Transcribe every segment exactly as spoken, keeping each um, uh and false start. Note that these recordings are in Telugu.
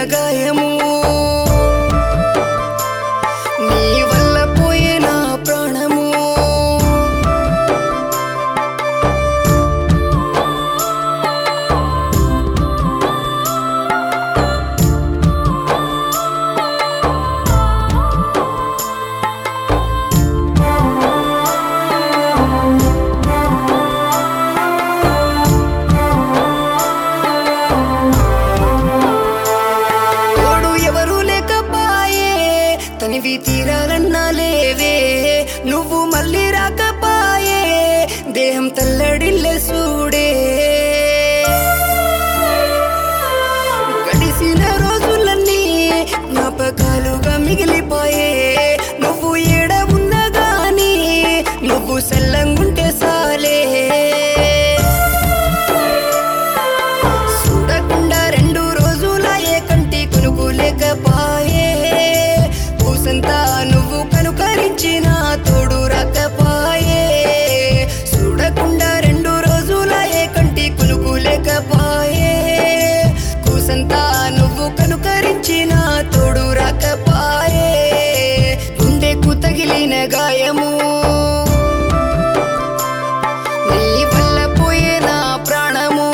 గాయము నీ వల్ల పోయిన ప్రాణము తనివి తీరాలన్నా లేవే నువ్వు మళ్ళీ రాకపాయే దేహం తల్లడిల్లే సూడే గడిసిన రోజులన్నీ జ్ఞాపకాలుగా మిగిలిపోయే నువ్వు ఏడ ఉన్నా గానీ నువ్వు సల్లంగుంటే సాలే చూడకుండా రెండు రోజుల ఏ కంటి కొనుకు లేకపాయే పూసంతా నువ్వు కనుకరించిన తోడు రాకపాయే చూడకుండా రెండు రోజుల ఏ కంటి కొనుకు లేకపాయే పూసంతా నువ్వు కనుకరించిన తోడు రాకపాయే గుండెకు తగిలిన గాయము నీ వల్ల పోయిన ప్రాణము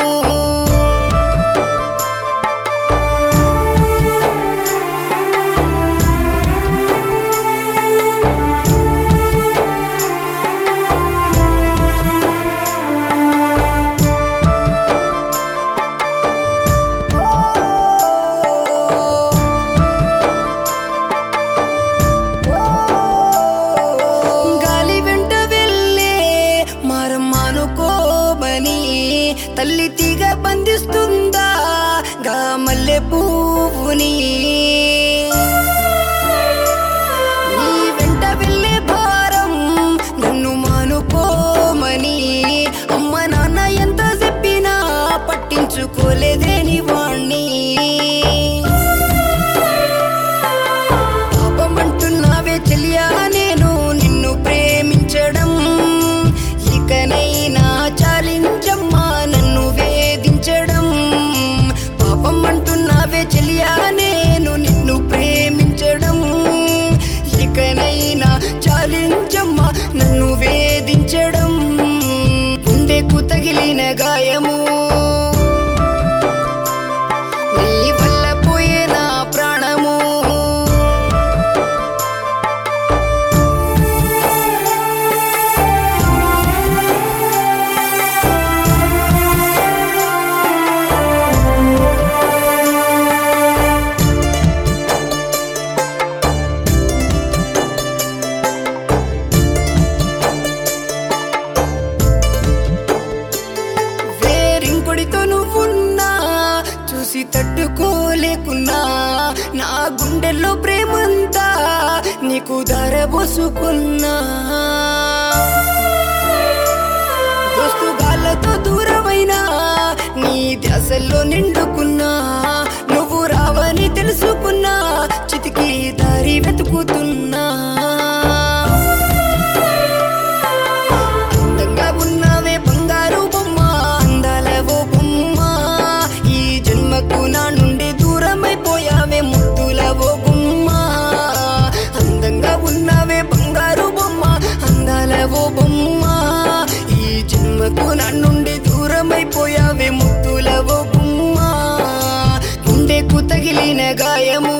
తల్లి తీగ బంధిస్తుందా గా మల్లె పువ్వుని నీ వెంట వెళ్ళే భారం నన్ను మానుకోమని అమ్మ నాన్న ఎంత చెప్పినా పట్టించుకోలేదే నీ వాణ్ణి పాపమంటున్నావే చెలియా నేను నిన్ను ప్రేమించడం ఇకనైనా చాలించమ్మా నన్ను వేధించడం పాపం అంటున్నావే చెలియా నేను నిన్ను ప్రేమించడం ఇకనైనా చాలించమ్మా నన్ను వేధించడం గుండెకు తగిలిన గాయము నీ వల్ల పోయిన ప్రాణము నువ్వున్నా చూసి తట్టుకోలేకున్నా నా గుండెల్లో ప్రేమంతా నీకు ధారబోసుకున్నా దోస్తుగాళ్ళతో దూరమైనా నీ ధ్యాసల్లో నిండుకున్నా నువ్వు రావని తెలుసుకున్నా చితికి దారి వెతుకుతున్నా అందంగా ఉన్నావే బంగారు బొమ్మ అందాలవో బొమ్మ ఈ జన్మకు నా నుండి దూరమైపోయావే ముద్దులవో బొమ్మ అందంగా ఉన్నావే బంగారు బొమ్మ అందాలవో బొమ్మ ఈ జన్మకు నా నుండి దూరమైపోయావే ముద్దులవో బొమ్మ గుండెకు తగిలిన గాయము